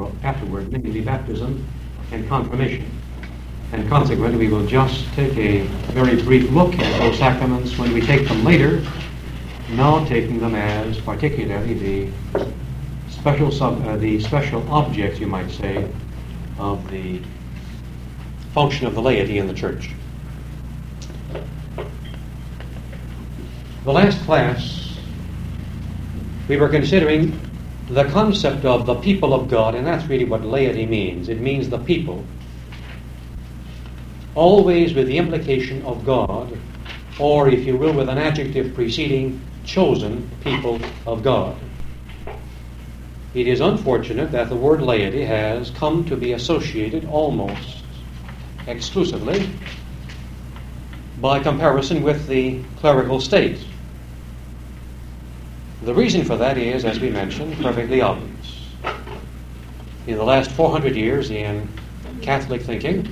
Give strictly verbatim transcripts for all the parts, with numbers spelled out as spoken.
for afterward, namely baptism and confirmation. And consequently, we will just take a very brief look at those sacraments when we take them later, now taking them as particularly the special sub, uh, the special objects, you might say, of the function of the laity in the church. The last class, we were considering the concept of the people of God, and that's really what laity means. It means the people, always with the implication of God, or if you will, with an adjective preceding chosen people of God. It is unfortunate that the word laity has come to be associated almost exclusively by comparison with the clerical state. The reason for that is, as we mentioned, perfectly obvious. In the last four hundred years in Catholic thinking,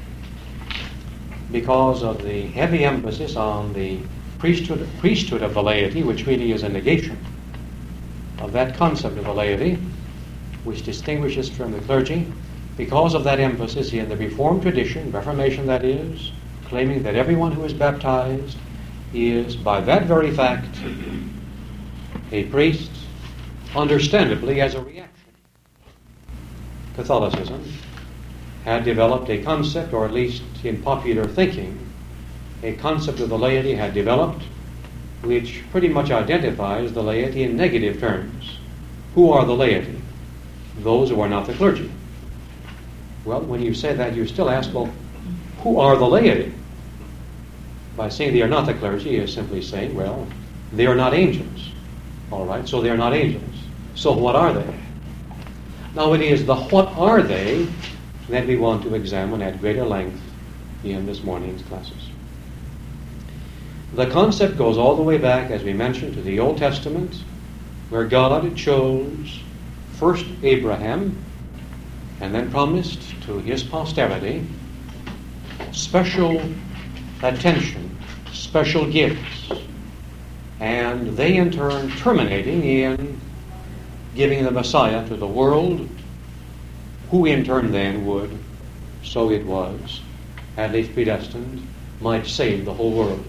because of the heavy emphasis on the priesthood, priesthood of the laity, which really is a negation of that concept of the laity, which distinguishes from the clergy, because of that emphasis in the Reformed tradition, Reformation that is, claiming that everyone who is baptized is, by that very fact, a priest, understandably as a reaction. Catholicism had developed a concept, or at least in popular thinking, a concept of the laity had developed which pretty much identifies the laity in negative terms. Who are the laity? Those who are not the clergy. Well, when you say that, you still ask, well, who are the laity? By saying they are not the clergy is simply saying, well, they are not angels. All right, so they are not angels. So what are they? Now it is the what are they that we want to examine at greater length in this morning's classes. The concept goes all the way back, as we mentioned, to the Old Testament, where God chose first Abraham and then promised to his posterity special attention, special gifts, and they in turn terminating in giving the Messiah to the world, who in turn then would, so it was, at least predestined, might save the whole world.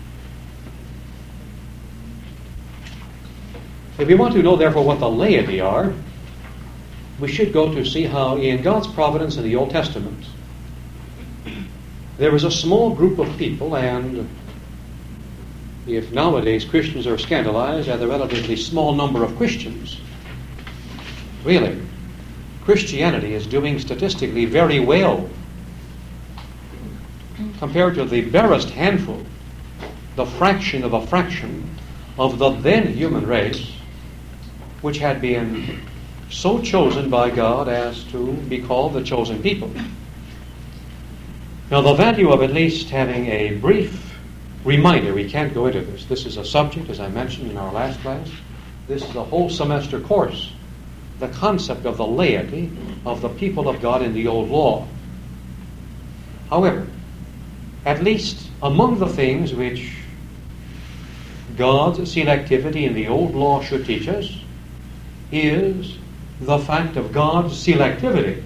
If we want to know, therefore, what the laity are, we should go to see how in God's providence in the Old Testament, there was a small group of people, and if nowadays Christians are scandalized at the relatively small number of Christians, really, Christianity is doing statistically very well compared to the barest handful, the fraction of a fraction of the then human race, which had been so chosen by God as to be called the chosen people. Now, the value of at least having a brief reminder, we can't go into this. This is a subject, as I mentioned in our last class. This is a whole semester course. The concept of the laity of the people of God in the Old Law. However, at least among the things which God's selectivity in the Old Law should teach us is the fact of God's selectivity.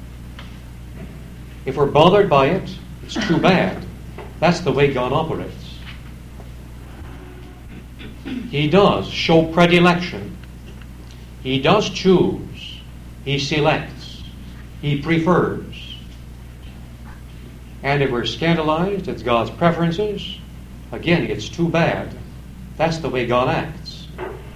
If we're bothered by it, it's too bad. That's the way God operates. He does show predilection. He does choose. He selects. He prefers. And if we're scandalized at God's preferences, again, it's too bad. That's the way God acts.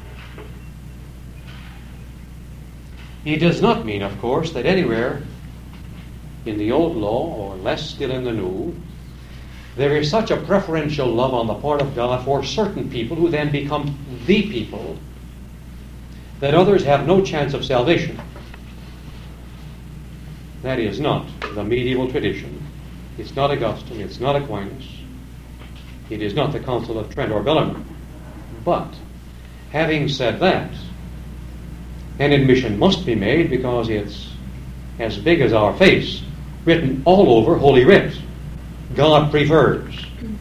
He does not mean, of course, that anywhere in the Old Law, or less still in the New, there is such a preferential love on the part of God for certain people who then become the people that others have no chance of salvation. That is not the medieval tradition. It's not Augustine. It's not Aquinas. It is not the Council of Trent or Bellarmine. But, having said that, an admission must be made because it's as big as our face, written all over Holy Writ. God prefers.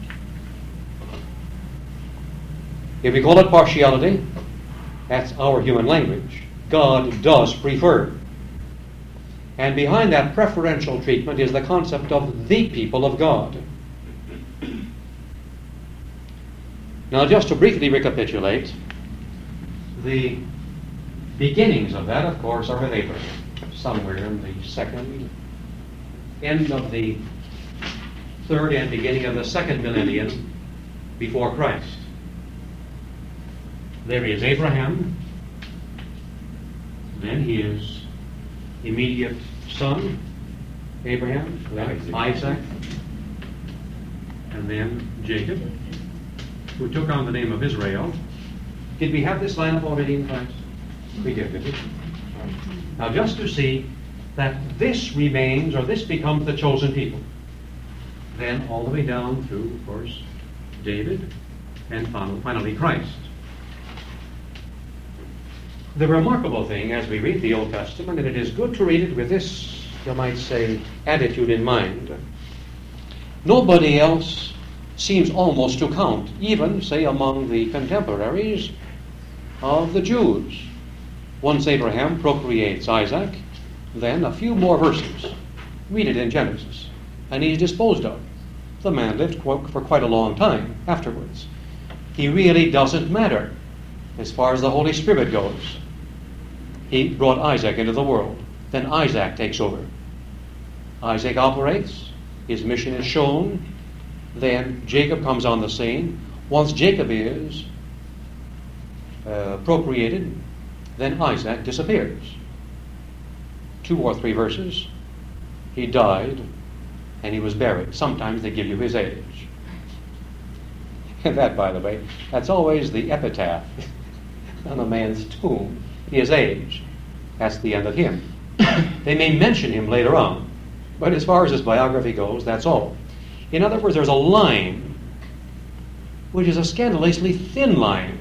If we call it partiality, that's our human language. God does prefer. And behind that preferential treatment is the concept of the people of God. Now, just to briefly recapitulate, the beginnings of that, of course, are with Abraham, somewhere in the second, end of the third and beginning of the second millennium before Christ. There is Abraham, then his immediate son, Abraham, then Isaac. Isaac, and then Jacob, who took on the name of Israel. Did we have this lineup already in class? We did, did we? Now, just to see that this remains, or this becomes the chosen people. Then all the way down through, of course, David, and finally Christ. The remarkable thing as we read the Old Testament, and it is good to read it with this, you might say, attitude in mind. Nobody else seems almost to count, even, say, among the contemporaries of the Jews. Once Abraham procreates Isaac, then a few more verses. Read it in Genesis, and he's disposed of. The man lived for quite a long time afterwards. He really doesn't matter as far as the Holy Spirit goes. He brought Isaac into the world. Then Isaac takes over. Isaac operates. His mission is shown. Then Jacob comes on the scene. Once Jacob is uh, procreated, then Isaac disappears. Two or three verses. He died, and he was buried. Sometimes they give you his age. And that, by the way, that's always the epitaph on a man's tomb, his age. That's the end of him. They may mention him later on, but as far as his biography goes, that's all. In other words, there's a line, which is a scandalously thin line,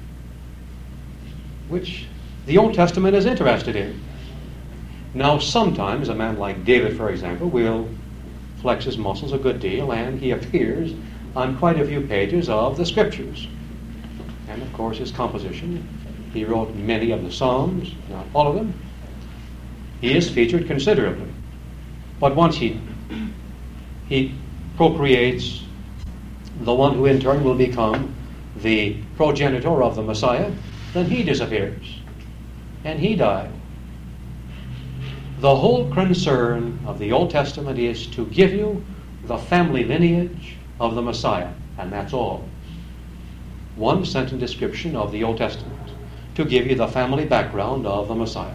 which the Old Testament is interested in. Now, sometimes a man like David, for example, will flex his muscles a good deal, and he appears on quite a few pages of the Scriptures. And, of course, his composition. He wrote many of the Psalms, not all of them. He is featured considerably. But once he, he procreates the one who in turn will become the progenitor of the Messiah, then he disappears. And he died. The whole concern of the Old Testament is to give you the family lineage of the Messiah, and that's all. One sentence description of the Old Testament to give you the family background of the Messiah,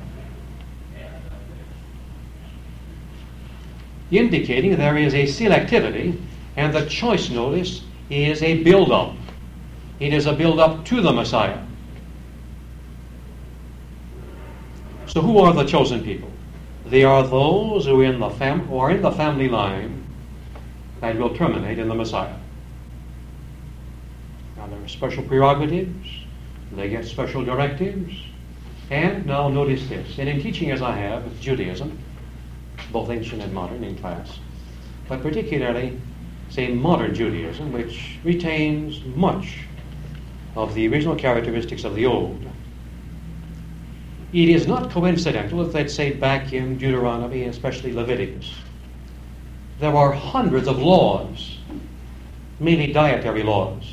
indicating there is a selectivity, and the choice, notice, is a build-up. It is a build-up to the Messiah. So who are the chosen people? They are those who, in the fam- who are in the family line that will terminate in the Messiah. Now there are special prerogatives, they get special directives, and now notice this, and in teaching as I have Judaism, both ancient and modern in class, but particularly, say, modern Judaism, which retains much of the original characteristics of the old. It is not coincidental that, let's say, back in Deuteronomy, especially Leviticus, there are hundreds of laws, mainly dietary laws.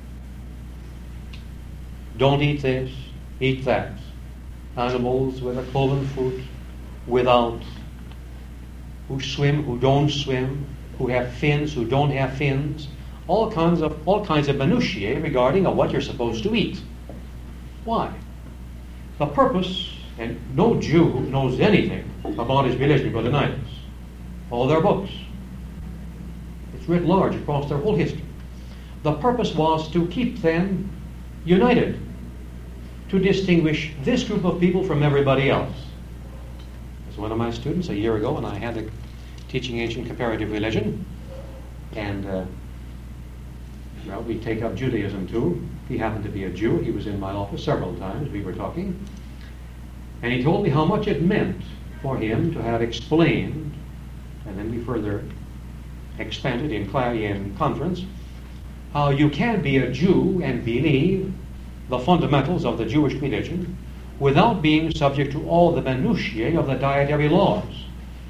Don't eat this, eat that. Animals with a cloven foot, without, who swim, who don't swim, who have fins, who don't have fins, all kinds of all kinds of minutiae regarding what you're supposed to eat. Why? The purpose, and no Jew knows anything about his religion but denies all their books. It's writ large across their whole history. The purpose was to keep them united, to distinguish this group of people from everybody else. As one of my students a year ago, and I had a teaching ancient comparative religion, and uh, well, we take up Judaism too. He happened to be a Jew. He was in my office several times. We were talking, and he told me how much it meant for him to have explained, and then we further expanded in, in conference, how you can be a Jew and believe the fundamentals of the Jewish religion without being subject to all the minutiae of the dietary laws.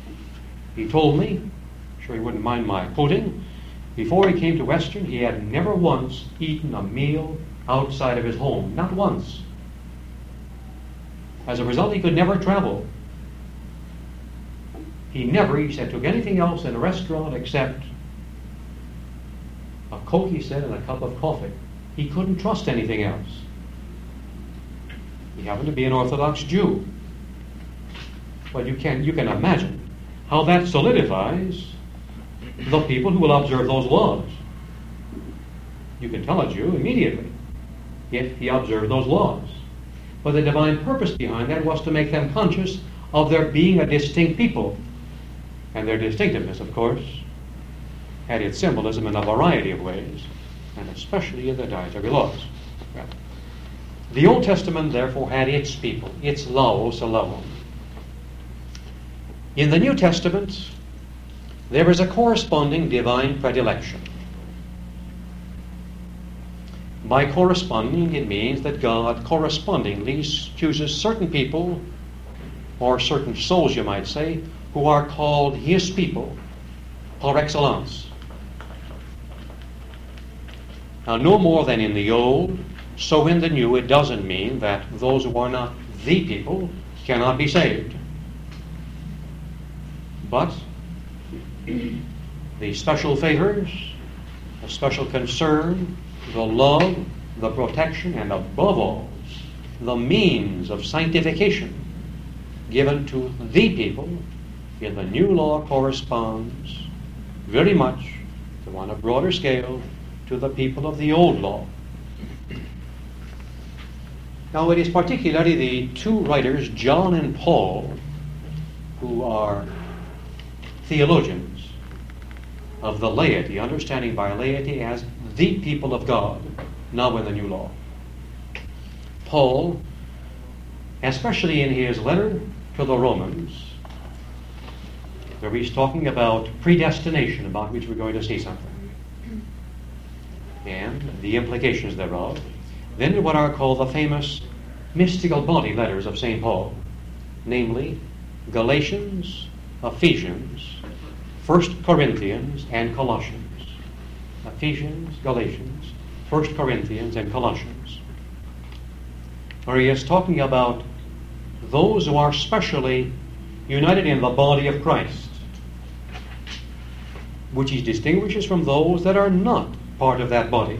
He told me, sure he wouldn't mind my quoting, before he came to Western, he had never once eaten a meal outside of his home. Not once. As a result, he could never travel. He never, he said, took anything else in a restaurant except a Coke, he said, and a cup of coffee. He couldn't trust anything else. He happened to be an Orthodox Jew. But you can, you can imagine how that solidifies the people who will observe those laws. You can tell a Jew immediately if he observed those laws. But the divine purpose behind that was to make them conscious of their being a distinct people. And their distinctiveness, of course, had its symbolism in a variety of ways, and especially in the dietary laws. Well, the Old Testament, therefore, had its people, its laos alone. In the New Testament, there is a corresponding divine predilection. By corresponding, it means that God correspondingly chooses certain people, or certain souls, you might say, who are called His people par excellence. Now, no more than in the Old, so in the New, it doesn't mean that those who are not the people cannot be saved. But the special favors, the special concern, the love, the protection, and above all, the means of sanctification given to the people in the new law corresponds very much, to on a broader scale, to the people of the old law. Now, it is particularly the two writers, John and Paul, who are theologians of the laity, understanding by laity as the people of God, now in the new law. Paul, especially in his letter to the Romans, where he's talking about predestination, about which we're going to see something, and the implications thereof. Then what are called the famous mystical body letters of Saint Paul, namely Galatians, Ephesians, First Corinthians, and Colossians. Ephesians, Galatians, First Corinthians, and Colossians, where he is talking about those who are specially united in the body of Christ, which he distinguishes from those that are not part of that body.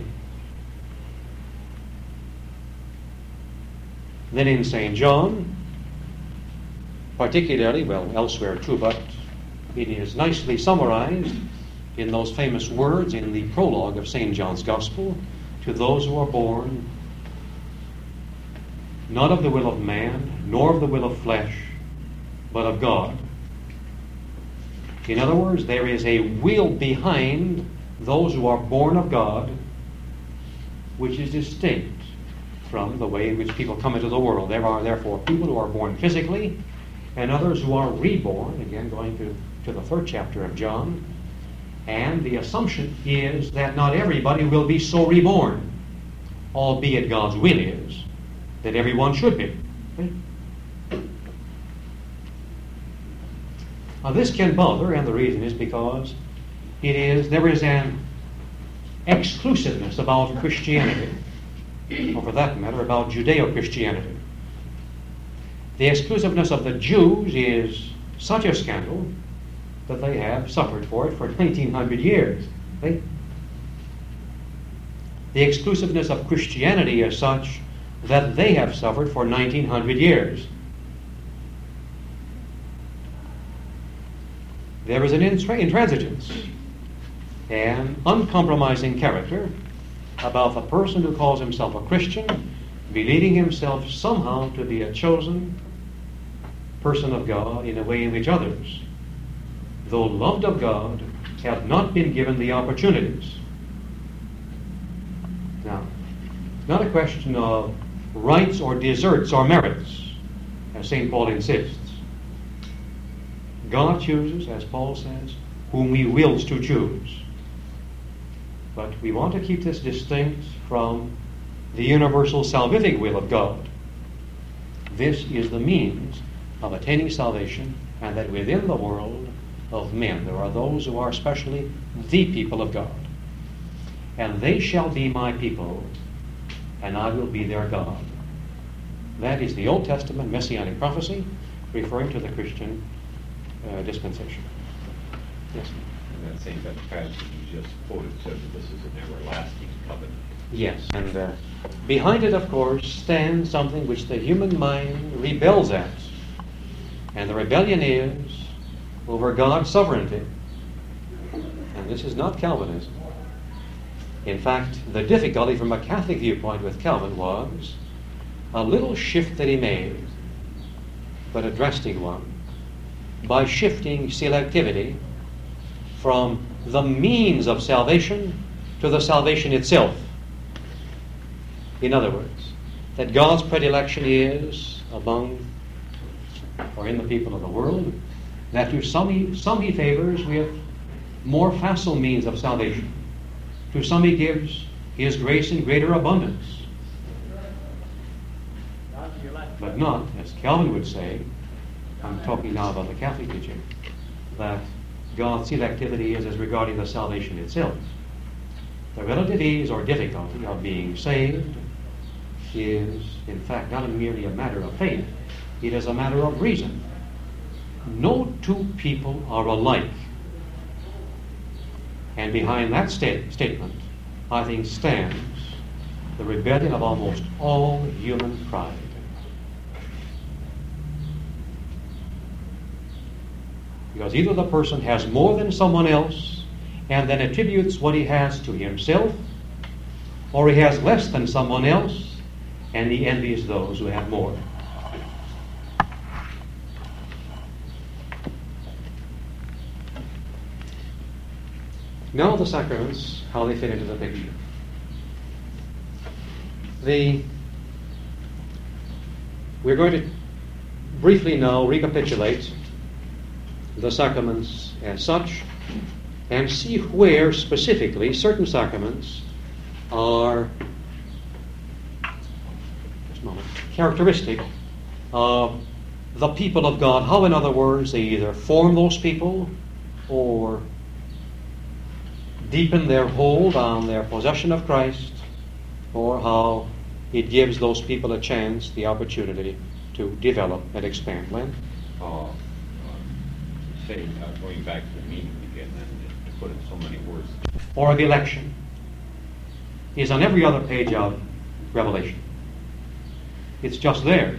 Then in Saint John, particularly, well, elsewhere too, but it is nicely summarized in those famous words in the prologue of Saint John's Gospel, to those who are born not of the will of man, nor of the will of flesh, but of God. In other words, there is a will behind those who are born of God, which is distinct from the way in which people come into the world. There are therefore people who are born physically, and others who are reborn, again going to, to the third chapter of John, and the assumption is that not everybody will be so reborn, albeit God's will is that everyone should be. Now this can bother, and the reason is because it is there is an exclusiveness about Christianity, or for that matter, about Judeo-Christianity. The exclusiveness of the Jews is such a scandal that they have suffered for it for nineteen hundred years. Right? The exclusiveness of Christianity is such that they have suffered for nineteen hundred years. There is an intransigence, an uncompromising character about the person who calls himself a Christian, believing himself somehow to be a chosen person of God in a way in which others, though loved of God, have not been given the opportunities. Now, it's not a question of rights or deserts or merits, as Saint Paul insists. God chooses, as Paul says, whom he wills to choose. But we want to keep this distinct from the universal salvific will of God. This is the means of attaining salvation, and that within the world of men. There are those who are especially the people of God. And they shall be my people, and I will be their God. That is the Old Testament Messianic prophecy referring to the Christian uh, dispensation. Yes? And that same passage you just quoted says that this is an everlasting covenant. Yes. And uh, behind it, of course, stands something which the human mind rebels at. And the rebellion is over God's sovereignty. And this is not Calvinism. In fact, the difficulty from a Catholic viewpoint with Calvin was a little shift that he made, but a drastic one, by shifting selectivity from the means of salvation to the salvation itself. In other words, that God's predilection is among or in the people of the world, that to some he, some he favors with more facile means of salvation. To some he gives his grace in greater abundance. But not, as Calvin would say, I'm talking now about the Catholic teaching, that God's selectivity is as regarding the salvation itself. The relative ease or difficulty of being saved is, in fact, not merely a matter of faith. It is a matter of reason. No two people are alike. And behind that state, statement, I think, stands the rebellion of almost all human pride. Because either the person has more than someone else and then attributes what he has to himself, or he has less than someone else and he envies those who have more. Now the sacraments, how they fit into the picture. The, we're going to briefly now recapitulate the sacraments as such and see where specifically certain sacraments are just a moment, characteristic of the people of God. How, in other words, they either form those people or deepen their hold on their possession of Christ, or how it gives those people a chance, the opportunity to develop and expand. Len? Uh, uh, say, uh, going back to the meaning again, and to put it in so many words. Or of election is on every other page of Revelation. It's just there.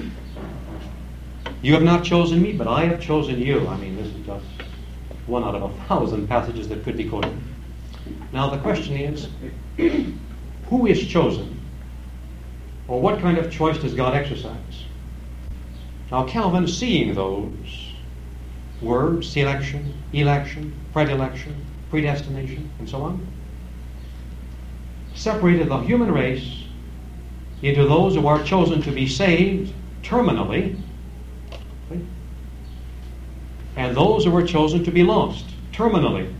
You have not chosen me, but I have chosen you. I mean, this is just one out of a thousand passages that could be quoted. Now the question is, who is chosen? Or what kind of choice does God exercise? Now Calvin, seeing those words, selection, election, predilection, predestination, and so on, separated the human race into those who are chosen to be saved terminally, okay, and those who were chosen to be lost terminally.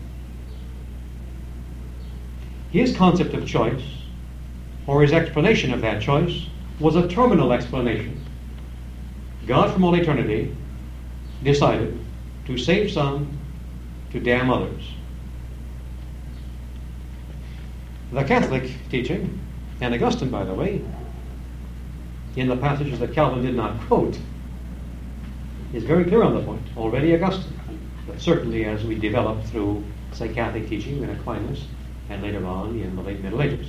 His concept of choice, or his explanation of that choice, was a terminal explanation. God from all eternity decided to save some, to damn others. The Catholic teaching, and Augustine, by the way, in the passages that Calvin did not quote, is very clear on the point. Already Augustine, but certainly as we develop through, say, Catholic teaching in Aquinas, and later on in the late Middle Ages.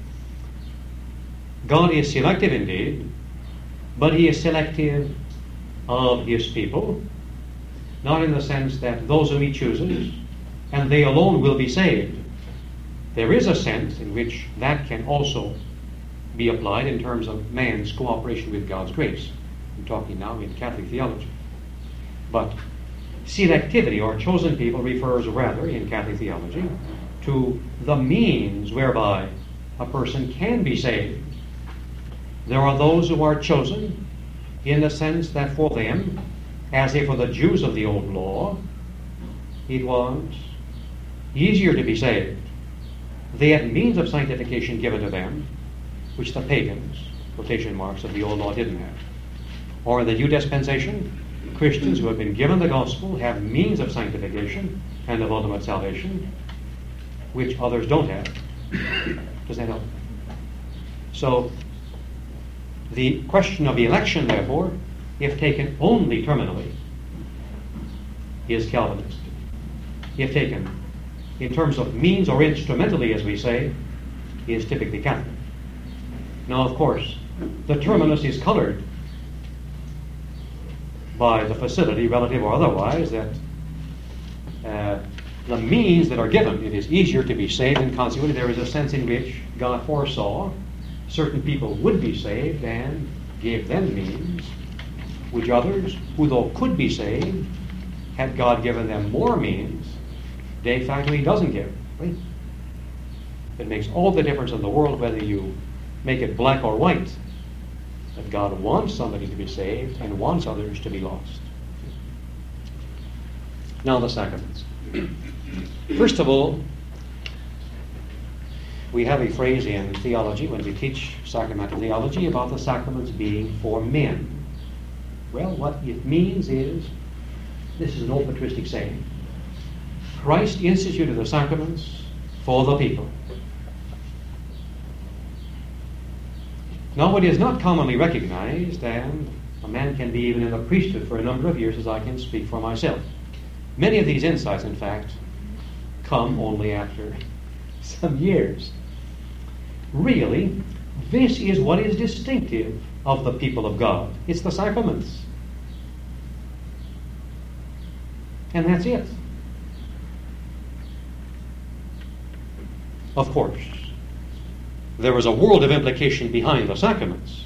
God is selective indeed, but he is selective of his people, not in the sense that those whom he chooses, and they alone will be saved. There is a sense in which that can also be applied in terms of man's cooperation with God's grace. I'm talking now in Catholic theology. But selectivity, or chosen people, refers rather, in Catholic theology, to the means whereby a person can be saved. There are those who are chosen in the sense that for them, as if for the Jews of the old law, it was easier to be saved. They had means of sanctification given to them, which the pagans, quotation marks, of the old law didn't have. Or in the new dispensation, Christians who have been given the gospel have means of sanctification and of ultimate salvation, which others don't have. Does that help? So, the question of election, therefore, if taken only terminally, is Calvinist. If taken in terms of means or instrumentally, as we say, is typically Catholic. Now, of course, the terminus is colored by the facility, relative or otherwise, that uh, the means that are given, it is easier to be saved, and consequently there is a sense in which God foresaw certain people would be saved and gave them means, which others, who though could be saved, had God given them more means, de facto he doesn't give. Right? It makes all the difference in the world whether you make it black or white, that God wants somebody to be saved and wants others to be lost. Now the sacraments. First of all, we have a phrase in theology when we teach sacramental theology about the sacraments being for men. Well, what it means is, this is an old patristic saying, Christ instituted the sacraments for the people. Now, it is not commonly recognized, and a man can be even in the priesthood for a number of years, as I can speak for myself. Many of these insights, in fact, come only after some years. Really, this is what is distinctive of the people of God. It's the sacraments. And that's it. Of course, there is a world of implication behind the sacraments.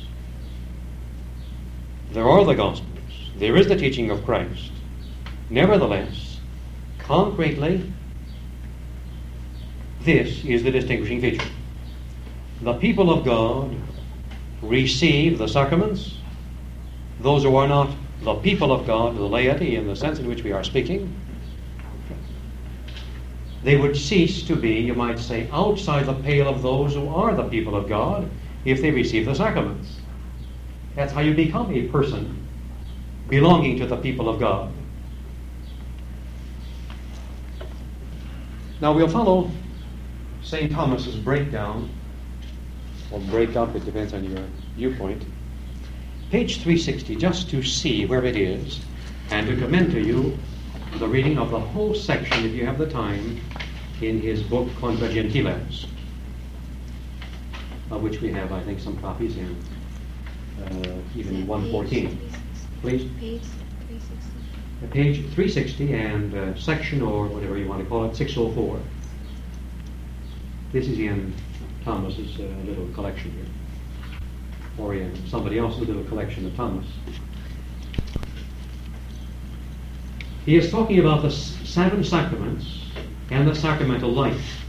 There are the Gospels. There is the teaching of Christ. Nevertheless, concretely, this is the distinguishing feature. The people of God receive the sacraments. Those who are not the people of God, the laity in the sense in which we are speaking, they would cease to be, you might say, outside the pale of those who are the people of God if they receive the sacraments. That's how you become a person belonging to the people of God. Now we'll follow Saint Thomas's breakdown, or break up, it depends on your viewpoint. Page three sixty, just to see where it is, and to commend to you the reading of the whole section, if you have the time, in his book Contra Gentiles, of which we have, I think, some copies in uh, even one fourteen. Please? Page three sixty. Page three sixty and uh, section, or whatever you want to call it, six oh four. This is in Thomas's uh, little collection here, or in somebody else's little collection of Thomas. He is talking about the seven sacraments and the sacramental life.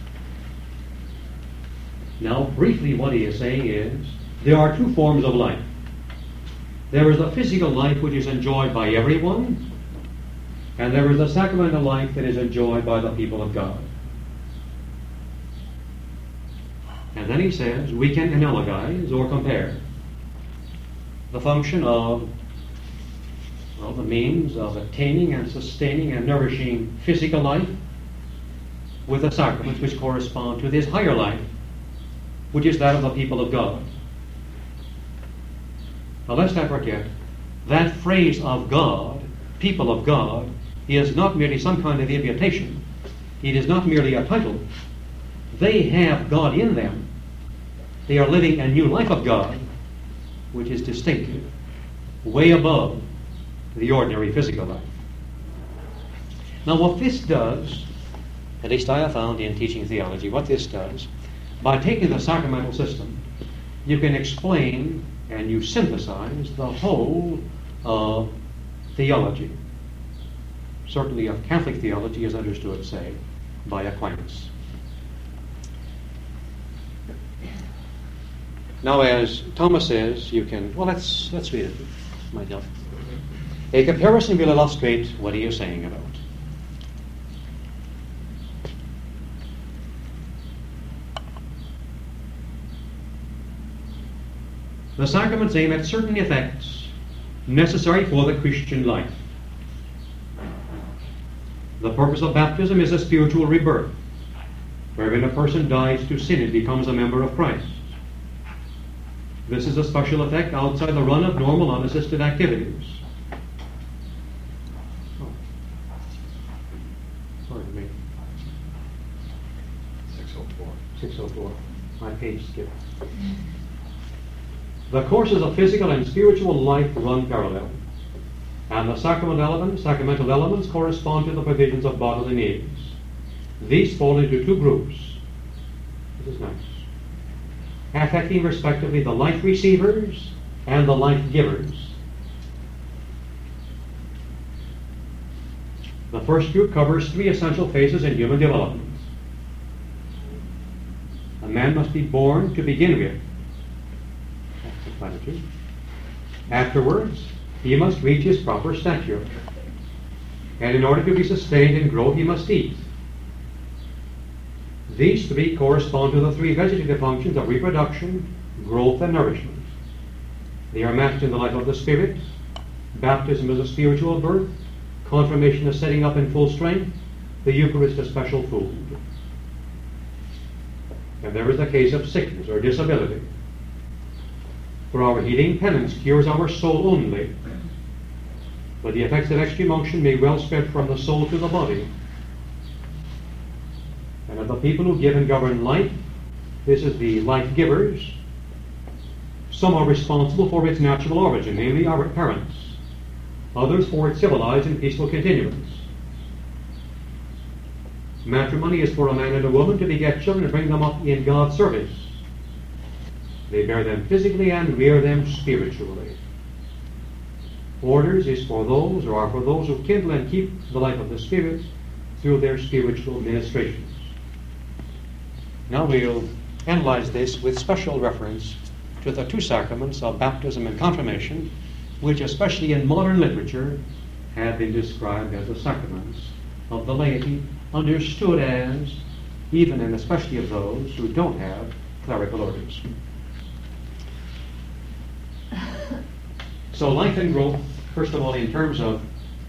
Now, briefly, what he is saying is, there are two forms of life. There is the physical life which is enjoyed by everyone, and there is the sacramental life that is enjoyed by the people of God. And then he says, we can analogize or compare the function of well, the means of attaining and sustaining and nourishing physical life with the sacraments which correspond to this higher life, which is that of the people of God. Now let's not forget, that phrase of God, people of God, is not merely some kind of imputation. It is not merely a title. They have God in them. They are living a new life of God, which is distinctive, way above the ordinary physical life. Now what this does, at least I have found in teaching theology, what this does, by taking the sacramental system, you can explain and you synthesize the whole of theology. Certainly of Catholic theology as understood, say, by Aquinas. Now, as Thomas says, you can, well, let's, let's read it. Might help. A comparison will illustrate what he is saying about. The sacraments aim at certain effects necessary for the Christian life. The purpose of baptism is a spiritual rebirth, wherein a person dies to sin and becomes a member of Christ. This is a special effect outside the run of normal unassisted activities. Oh. Pardon me. six oh four. six oh four. My page skipped. The courses of physical and spiritual life run parallel, and the sacramental elements, sacramental elements correspond to the provisions of bodily needs. These fall into two groups. This is nice. Affecting respectively the life receivers and the life givers. The first group covers three essential phases in human development. A man must be born to begin with. That's the platitude. Afterwards, he must reach his proper stature. And in order to be sustained and grow, he must eat. These three correspond to the three vegetative functions of reproduction, growth, and nourishment. They are matched in the life of the Spirit. Baptism is a spiritual birth. Confirmation is setting up in full strength. The Eucharist is special food. And there is the case of sickness or disability. For our healing, penance cures our soul only. But the effects of extreme unction may well spread from the soul to the body. And of the people who give and govern life, this is the life givers. Some are responsible for its natural origin, namely our parents. Others for its civilized and peaceful continuance. Matrimony is for a man and a woman to beget children and bring them up in God's service. They bear them physically and rear them spiritually. Orders is for those, or are for those who kindle and keep the life of the Spirit through their spiritual ministrations. Now we'll analyze this with special reference to the two sacraments of baptism and confirmation, which, especially in modern literature, have been described as the sacraments of the laity, understood as, even and especially of those who don't have clerical orders. So life and growth, first of all, in terms of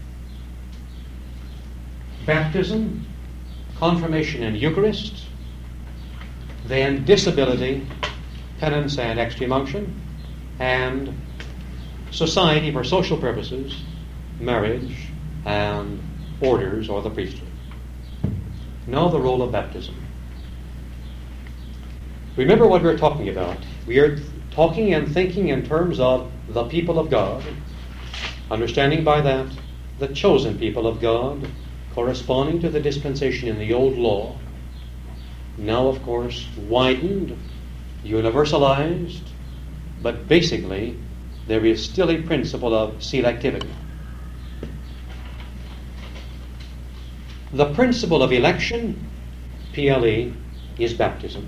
baptism, confirmation and Eucharist, then disability, penance and extreme unction, and society for social purposes, marriage, and orders or the priesthood. Now the role of baptism. Remember what we're talking about. We are talking and thinking in terms of the people of God, understanding by that the chosen people of God, corresponding to the dispensation in the old law, now of course widened, universalized, but basically there is still a principle of selectivity. The principle of election, P L E, is baptism.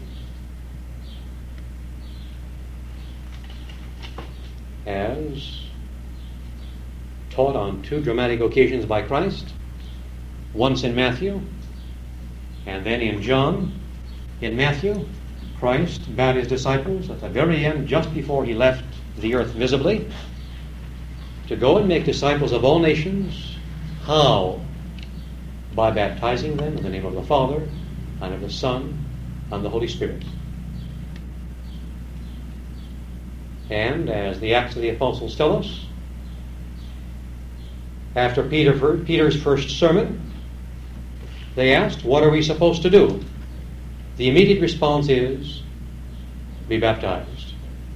As taught on two dramatic occasions by Christ, once in Matthew and then in John. In Matthew, Christ bade his disciples at the very end, just before he left the earth visibly, to go and make disciples of all nations. How? By baptizing them in the name of the Father, and of the Son, and the Holy Spirit. And, as the Acts of the Apostles tell us, after Peter, Peter's first sermon, they asked, what are we supposed to do? The immediate response is, be baptized.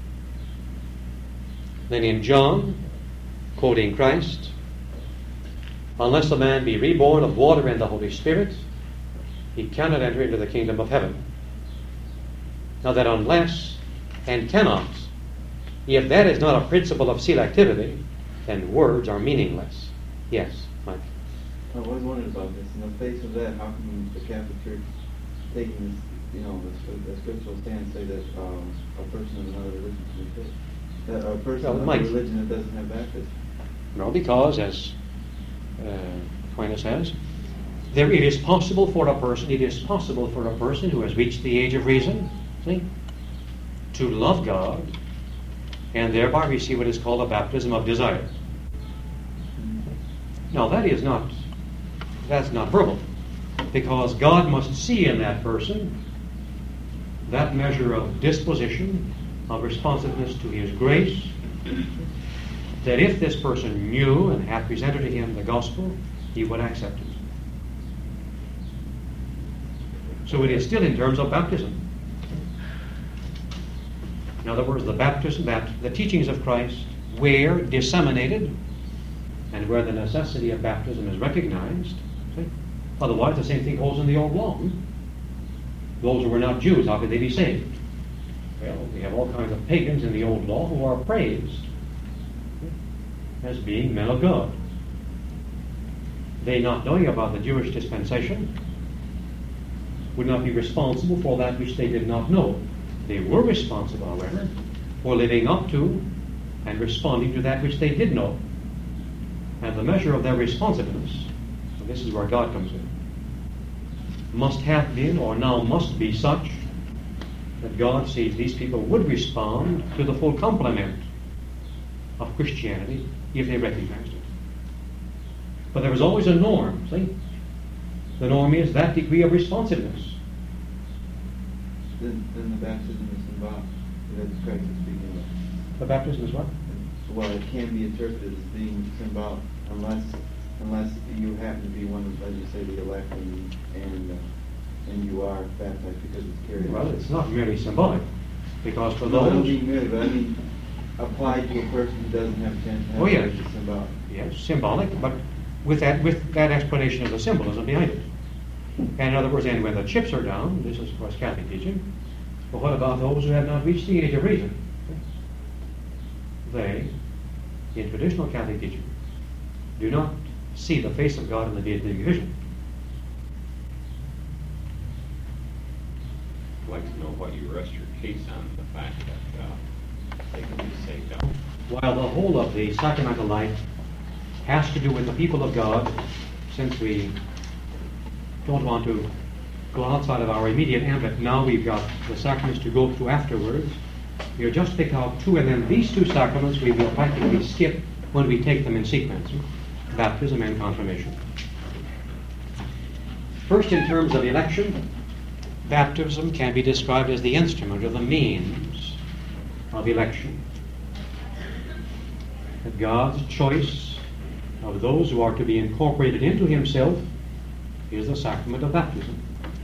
Then in John, quoting Christ, unless a man be reborn of water and the Holy Spirit, he cannot enter into the kingdom of heaven. Now that unless and cannot, if that is not a principle of selectivity, then words are meaningless. Yes, Mike. I've always wondered about this. In the face of that, how come the Catholic Church taking this, you know, the, the scriptural stand say that um, a person of another religion can be saved? That a person well, of Mike, another religion that doesn't have baptism? No, because, as uh, Aquinas says, there it is possible for a person, it is possible for a person who has reached the age of reason, see, to love God and thereby receive what is called a baptism of desire. Now, that is not that's not verbal. Because God must see in that person that measure of disposition, of responsiveness to His grace, that if this person knew and had presented to him the gospel, he would accept it. So it is still in terms of baptism. In other words, the baptism, that the teachings of Christ, where disseminated and where the necessity of baptism is recognized. See? Otherwise, the same thing holds in the old law. Those who were not Jews, how could they be saved? Well, we have all kinds of pagans in the old law who are praised as being men of God. They, not knowing about the Jewish dispensation, would not be responsible for that which they did not know. They were responsible, however, for living up to and responding to that which they did know. And the measure of their responsiveness, and this is where God comes in, must have been or now must be such that God sees these people would respond to the full complement of Christianity if they recognized it. But there is always a norm, see? The norm is that degree of responsiveness. Then, then the baptism is symbolic. That's Christ is speaking of. The baptism is what? Well, it can be interpreted as being symbolic, unless unless you happen to be one of, as you say, the elect, and and, uh, and you are baptized because it's carried. Well, it's not merely symbolic, because for No, I don't those... mean merely, but I mean applied to a person who doesn't have a chance to have Oh, yeah. it, it's symbolic. Yes, symbolic, but with that with that explanation of the symbolism behind it. And in other words, and when the chips are down, this is of course Catholic teaching, but what about those who have not reached the age of reason? They, in traditional Catholic teaching, do not see the face of God in the day of the vision. I'd like to know what you rest your case on, the fact that uh, they can be saved out. While the whole of the sacramental life has to do with the people of God, since we don't want to go outside of our immediate ambit, now we've got the sacraments to go through afterwards. We'll just pick out two, and then these two sacraments we will practically skip when we take them in sequence, baptism and confirmation. First, in terms of election, baptism can be described as the instrument or the means of election. That God's choice of those who are to be incorporated into Himself is the sacrament of baptism.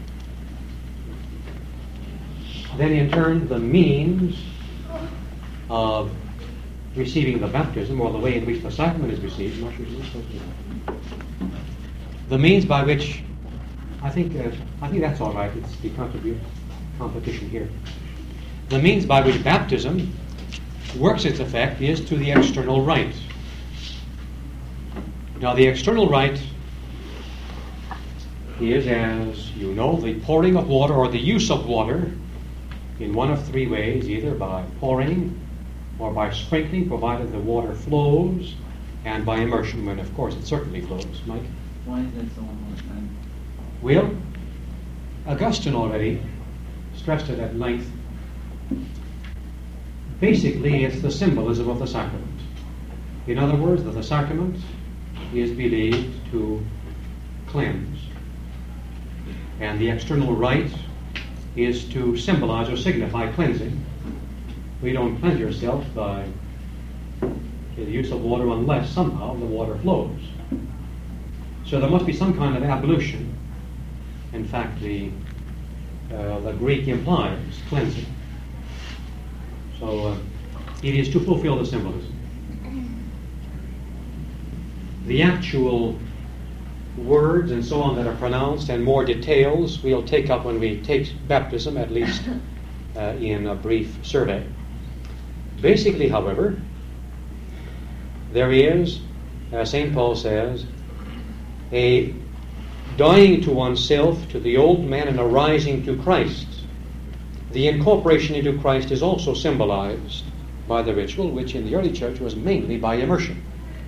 Then in turn, the means of receiving the baptism, or the way in which the sacrament is received, I'm not sure you're supposed to. The means by which, I think, uh, I think that's all right. It's the contribute competition here. The means by which baptism works its effect is to the external rite. Now, the external rite is, as you know, the pouring of water or the use of water in one of three ways, either by pouring or by sprinkling, provided the water flows, and by immersion, when, of course, it certainly flows. Mike? Why is that so important? Well, Augustine already stressed it at length. Basically, it's the symbolism of the sacrament. In other words, that the sacrament is believed to cleanse, and the external rite is to symbolize or signify cleansing. We don't cleanse yourself by the use of water unless somehow the water flows. So there must be some kind of ablution. In fact, the uh, the Greek implies cleansing. So uh, it is to fulfill the symbolism. The actual words and so on that are pronounced and more details we'll take up when we take baptism, at least uh, in a brief survey. Basically, however, there is, as Saint Paul says, a dying to oneself, to the old man, and a rising to Christ. The incorporation into Christ is also symbolized by the ritual, which in the early church was mainly by immersion.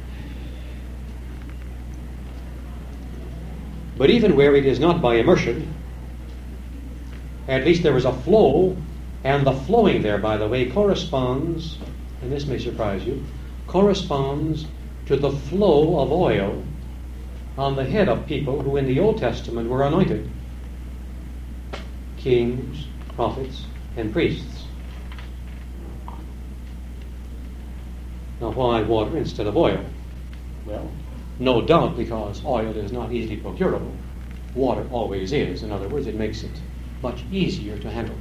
But even where it is not by immersion, at least there is a flow, and the flowing there, by the way, corresponds, and this may surprise you, corresponds to the flow of oil on the head of people who in the Old Testament were anointed: kings, prophets, and priests. Now, why water instead of oil? Well, no doubt because oil is not easily procurable. Water always is. In other words, it makes it much easier to handle.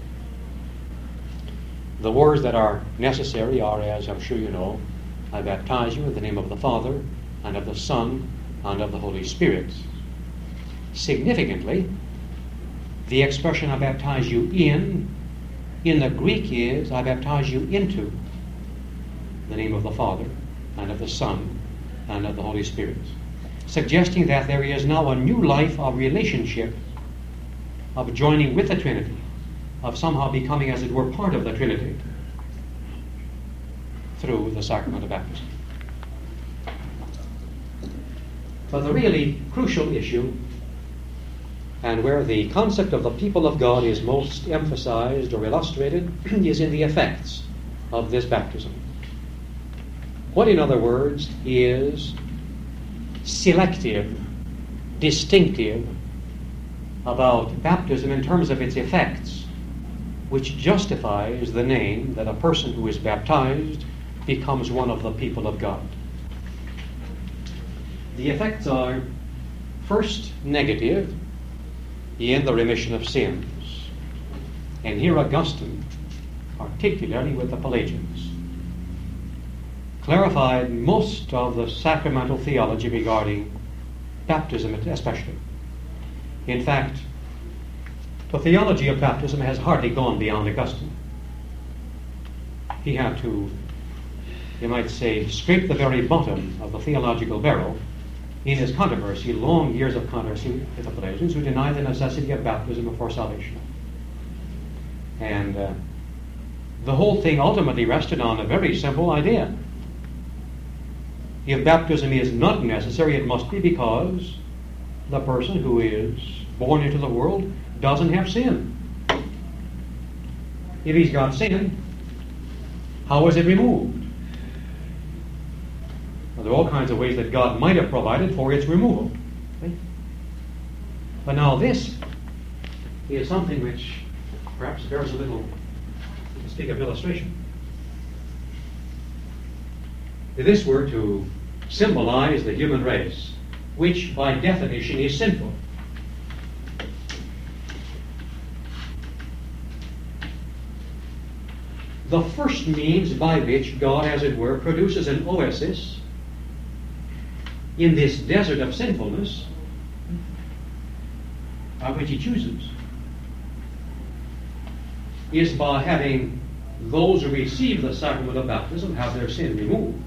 The words that are necessary are, as I'm sure you know, I baptize you in the name of the Father, and of the Son, and of the Holy Spirit. Significantly, the expression I baptize you in, in the Greek is I baptize you into the name of the Father, and of the Son, and of the Holy Spirit, suggesting that there is now a new life of relationship, of joining with the Trinity, of somehow becoming, as it were, part of the Trinity through the sacrament of baptism. But the really crucial issue, and where the concept of the people of God is most emphasized or illustrated, is in the effects of this baptism. What, in other words, is selective, distinctive about baptism in terms of its effects, which justifies the name that a person who is baptized becomes one of the people of God? The effects are, first, negative, in the remission of sins. And here Augustine, particularly with the Pelagians, clarified most of the sacramental theology regarding baptism especially. In fact, the theology of baptism has hardly gone beyond Augustine. He had to, you might say, scrape the very bottom of the theological barrel in his controversy, long years of controversy with the Pelagians, who denied the necessity of baptism before salvation. And uh, the whole thing ultimately rested on a very simple idea. If baptism is not necessary, it must be because the person who is born into the world doesn't have sin. If he's got sin, how is it removed? Well, there are all kinds of ways that God might have provided for its removal. Right? But now this is something which perhaps bears a little, to speak of illustration. If this were to symbolize the human race, which by definition is sinful, the first means by which God, as it were, produces an oasis in this desert of sinfulness, by which he chooses, is by having those who receive the sacrament of baptism have their sin removed.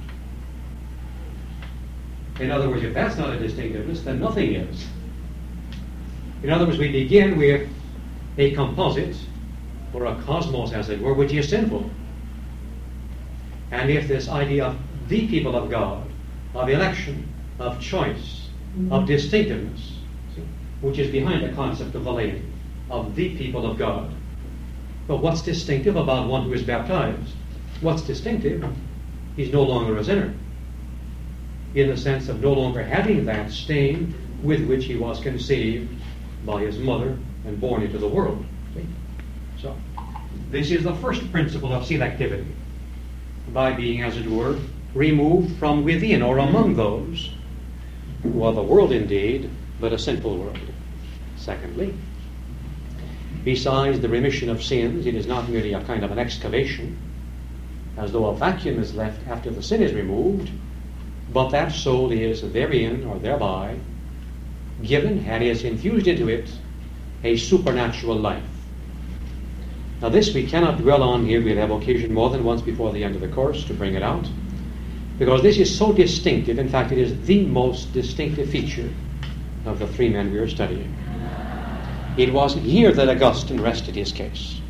In other words, if that's not a distinctiveness, then nothing is. In other words, we begin with a composite, or a cosmos, as it were, which is sinful. And if this idea of the people of God, of election, of choice, mm-hmm. of distinctiveness, see, which is behind the concept of the laity, of the people of God. But what's distinctive about one who is baptized? What's distinctive? He's no longer a sinner, in the sense of no longer having that stain with which he was conceived by his mother and born into the world. See? So, this is the first principle of selectivity, by being, as it were, removed from within or among those who are the world indeed, but a sinful world. Secondly, besides the remission of sins, it is not merely a kind of an excavation, as though a vacuum is left after the sin is removed, but that soul is therein or thereby given and is infused into it a supernatural life. Now this we cannot dwell on here. We'll have occasion more than once before the end of the course to bring it out, because this is so distinctive. In fact, it is the most distinctive feature of the three men we are studying. It was here that Augustine rested his case,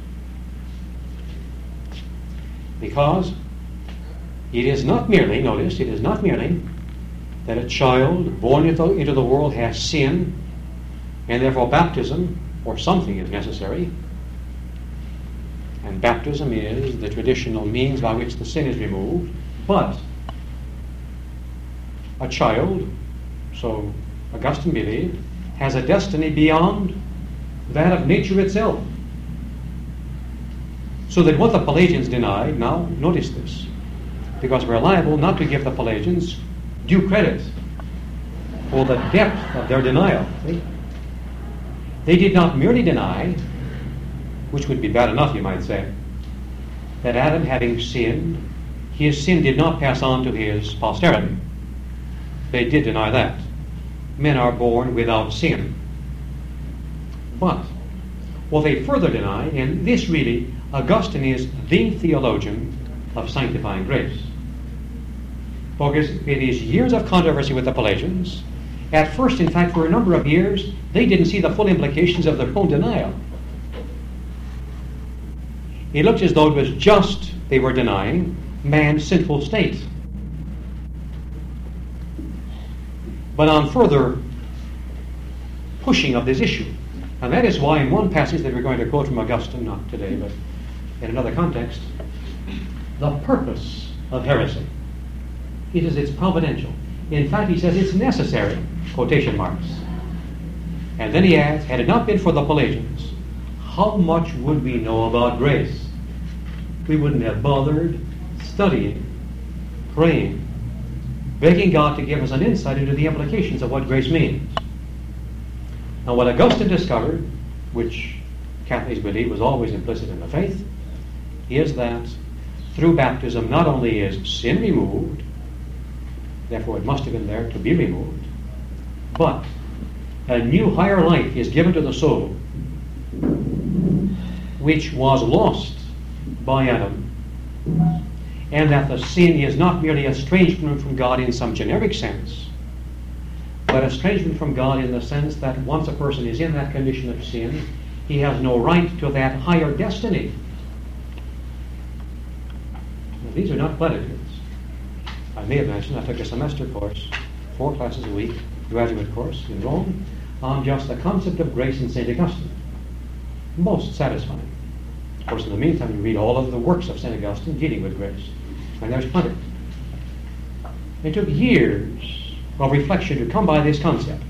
because it is not merely, notice, it is not merely that a child born into, into the world has sin, and therefore baptism or something is necessary. And baptism is the traditional means by which the sin is removed. But a child, so Augustine believed, has a destiny beyond that of nature itself. So that what the Pelagians denied, now notice this, because we're liable not to give the Pelagians due credit for the depth of their denial. See? They did not merely deny, which would be bad enough, you might say, that Adam, having sinned, his sin did not pass on to his posterity. They did deny that. Men are born without sin. But what they further deny, and this really, Augustine is the theologian of sanctifying grace. Because it is years of controversy with the Pelagians. At first, in fact, for a number of years, they didn't see the full implications of their own denial. It looked as though it was just they were denying man's sinful state. But on further pushing of this issue, and that is why in one passage that we're going to quote from Augustine, not today, but in another context, the purpose of heresy. He says it's providential. In fact, he says it's necessary, quotation marks. And then he adds, had it not been for the Pelagians, how much would we know about grace? We wouldn't have bothered studying, praying, begging God to give us an insight into the implications of what grace means. Now, what Augustine discovered, which Catholics believe was always implicit in the faith, is that through baptism not only is sin removed, therefore it must have been there to be removed, but a new higher life is given to the soul, which was lost by Adam, and that the sin is not merely estrangement from God in some generic sense, but estrangement from God in the sense that once a person is in that condition of sin, he has no right to that higher destiny. Now, these are not platitudes. I may have mentioned I took a semester course, four classes a week, graduate course in Rome, on just the concept of grace in Saint Augustine. Most satisfying. Of course, in the meantime, you read all of the works of Saint Augustine dealing with grace, and there's plenty. It took years of reflection to come by this concept.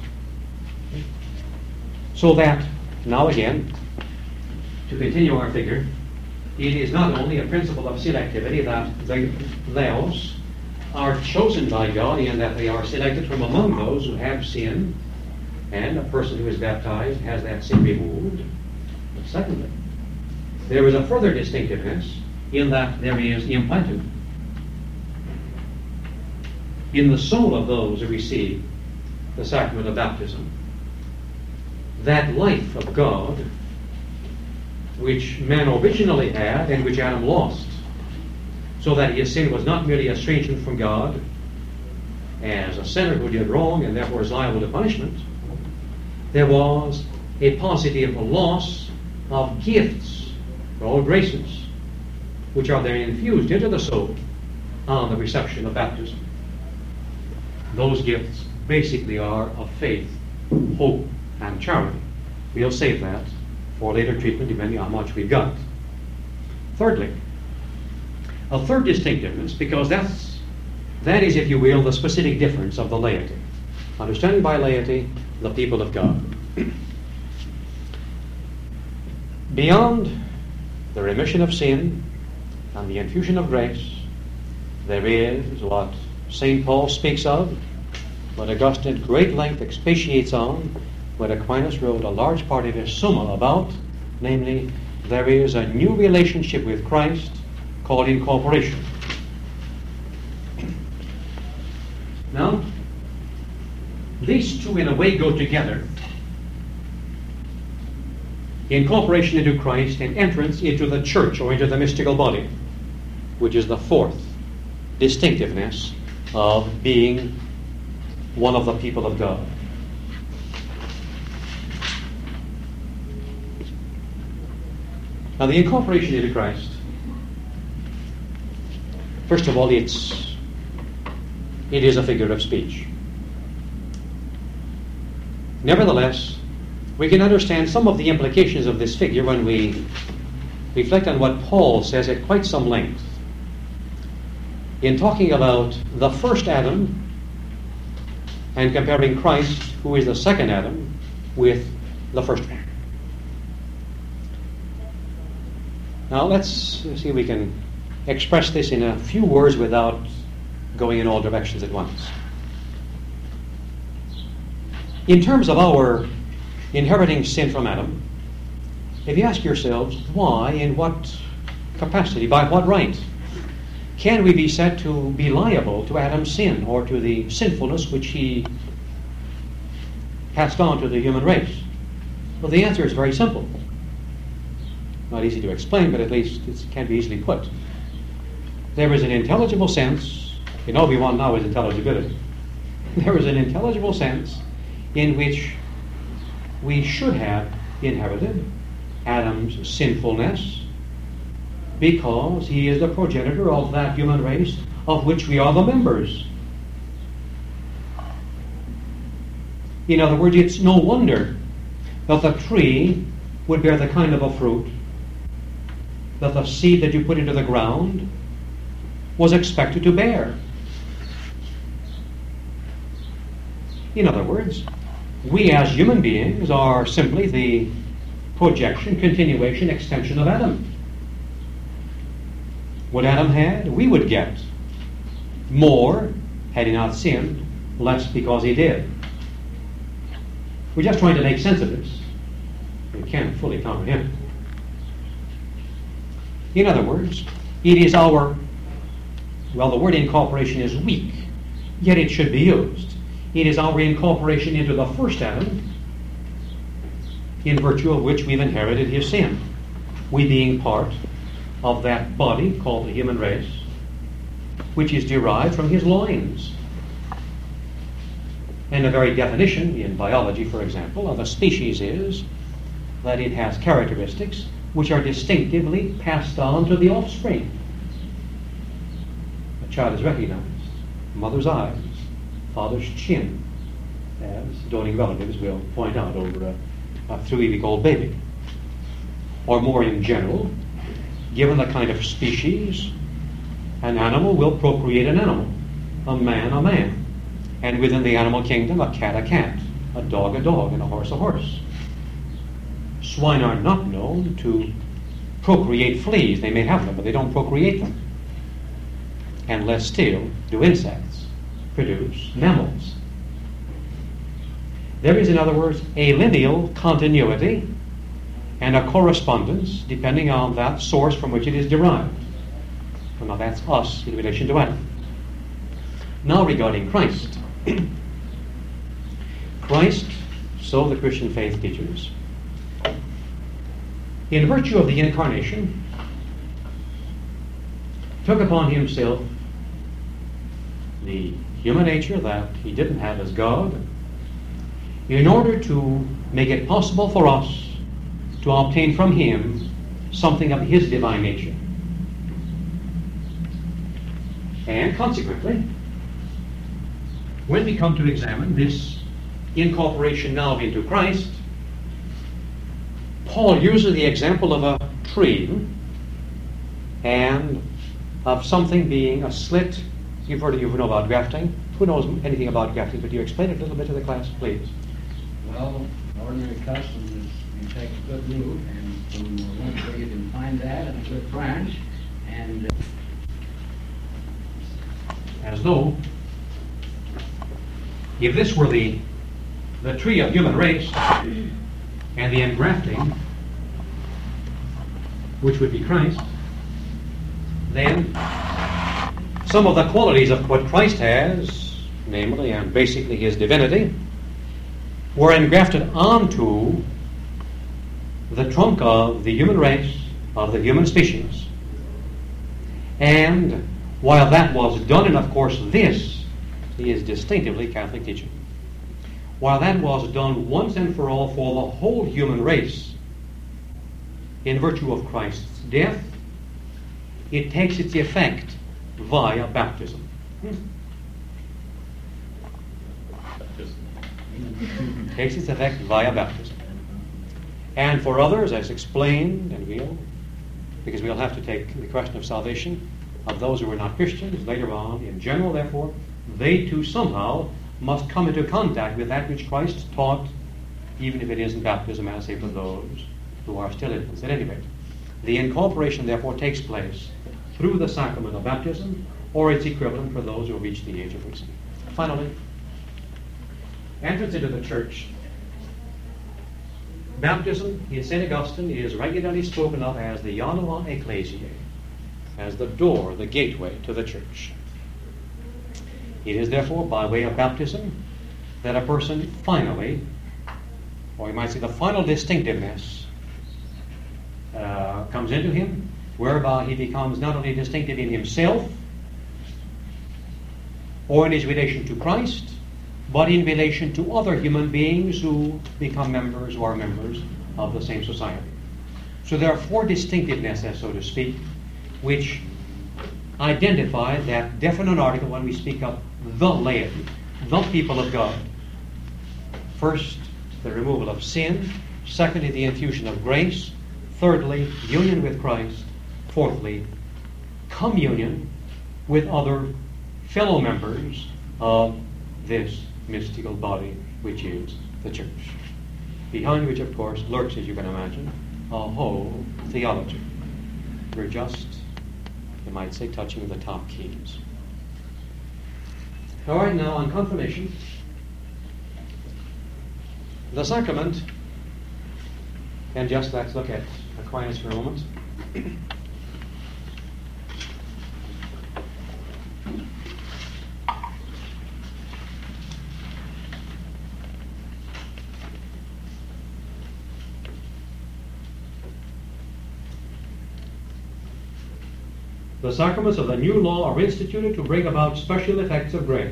So that, now again, to continue our figure, it is not only a principle of selectivity that the Laos are chosen by God in that they are selected from among those who have sin, and a person who is baptized has that sin removed. But secondly, there is a further distinctiveness in that there is implanted in the soul of those who receive the sacrament of baptism that life of God which man originally had and which Adam lost, so that his sin was not merely estrangement from God as a sinner who did wrong and therefore is liable to punishment. There was a positive loss of gifts, or graces, which are then infused into the soul on the reception of baptism. Those gifts basically are of faith, hope, and charity. We'll save that for later treatment depending on how much we've got. Thirdly, a third distinctiveness, because that's, that is, if you will, the specific difference of the laity. Understanding by laity, the people of God. Beyond the remission of sin and the infusion of grace, there is what Saint Paul speaks of, what Augustine at great length expatiates on, what Aquinas wrote a large part of his Summa about, namely, there is a new relationship with Christ called incorporation. Now, these two in a way go together. Incorporation into Christ and entrance into the church or into the mystical body, which is the fourth distinctiveness of being one of the people of God. Now, the incorporation into Christ, first of all, it's it is a figure of speech. Nevertheless, we can understand some of the implications of this figure when we reflect on what Paul says at quite some length in talking about the first Adam and comparing Christ, who is the second Adam, with the first one. Now let's see if we can express this in a few words without going in all directions at once. In terms of our inheriting sin from Adam, if you ask yourselves why, in what capacity, by what right, can we be said to be liable to Adam's sin or to the sinfulness which he passed on to the human race? Well, the answer is very simple. Not easy to explain, but at least it can be easily put. There is an intelligible sense, you know, we want now is intelligibility. There is an intelligible sense in which we should have inherited Adam's sinfulness because he is the progenitor of that human race of which we are the members. In other words, it's no wonder that the tree would bear the kind of a fruit that the seed that you put into the ground was expected to bear. In other words, we as human beings are simply the projection, continuation, extension of Adam. What Adam had, we would get. More, had he not sinned, less because he did. We're just trying to make sense of this. We can't fully comprehend it. In other words, it is our, well, the word incorporation is weak, yet it should be used. It is our incorporation into the first Adam, in virtue of which we've inherited his sin. We being part of that body called the human race, which is derived from his loins. And the very definition in biology, for example, of a species is that it has characteristics which are distinctively passed on to the offspring. A child is recognized. Mother's eyes, father's chin, as doting relatives will point out over a, a three-week-old baby. Or more in general, given the kind of species, an animal will procreate an animal, a man a man. And within the animal kingdom, a cat a cat, a dog a dog, and a horse a horse. Swine are not known to procreate fleas. They may have them, but they don't procreate them. And less still do insects produce mammals. There is, in other words, a lineal continuity and a correspondence depending on that source from which it is derived. Well, now that's us in relation to Adam. Now regarding Christ. Christ, so the Christian faith teaches, in virtue of the incarnation, took upon himself the human nature that he didn't have as God in order to make it possible for us to obtain from him something of his divine nature. And consequently, when we come to examine this incorporation now into Christ, Paul uses the example of a tree and of something being a slit. You've heard, you know about grafting. Who knows anything about grafting? Could you explain it a little bit to the class, please? Well, ordinary custom is you take a good root, and from one tree you can find that, and a good branch, and uh, as though if this were the the tree of human race and the engrafting, which would be Christ, then some of the qualities of what Christ has, namely and basically his divinity, were engrafted onto the trunk of the human race, of the human species. And while that was done, and of course this is distinctively Catholic teaching, while that was done once and for all for the whole human race in virtue of Christ's death, it takes its effect via baptism. It takes its effect via baptism. And for others, as explained, and we'll, because we'll have to take the question of salvation of those who are not Christians later on, in general, therefore, they too somehow must come into contact with that which Christ taught, even if it isn't baptism, as say for those who are still infants. At any rate, the incorporation therefore takes place through the sacrament of baptism, or its equivalent for those who have reached the age of reason. Finally, entrance into the church. Baptism in Saint Augustine is regularly spoken of as the Janua Ecclesiae, as the door, the gateway to the church. It is therefore by way of baptism that a person finally, or you might say the final distinctiveness, uh, comes into him, whereby he becomes not only distinctive in himself or in his relation to Christ, but in relation to other human beings who become members or are members of the same society. So there are four distinctivenesses, so to speak, which identify that definite article when we speak of the laity, the people of God. First, the removal of sin. Secondly, the infusion of grace. Thirdly, union with Christ. Fourthly, communion with other fellow members of this mystical body, which is the church, behind which, of course, lurks, as you can imagine, a whole theology. We're just, you might say, touching the top keys. All right, now on confirmation, the sacrament, and just let's look at Aquinas for a moment. The sacraments of the new law are instituted to bring about special effects of grace.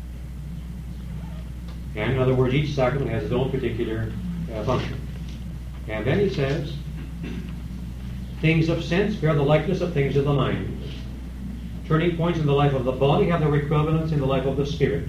And in other words, each sacrament has its own particular uh, function. And then he says, things of sense bear the likeness of things of the mind. Turning points in the life of the body have their equivalents in the life of the spirit.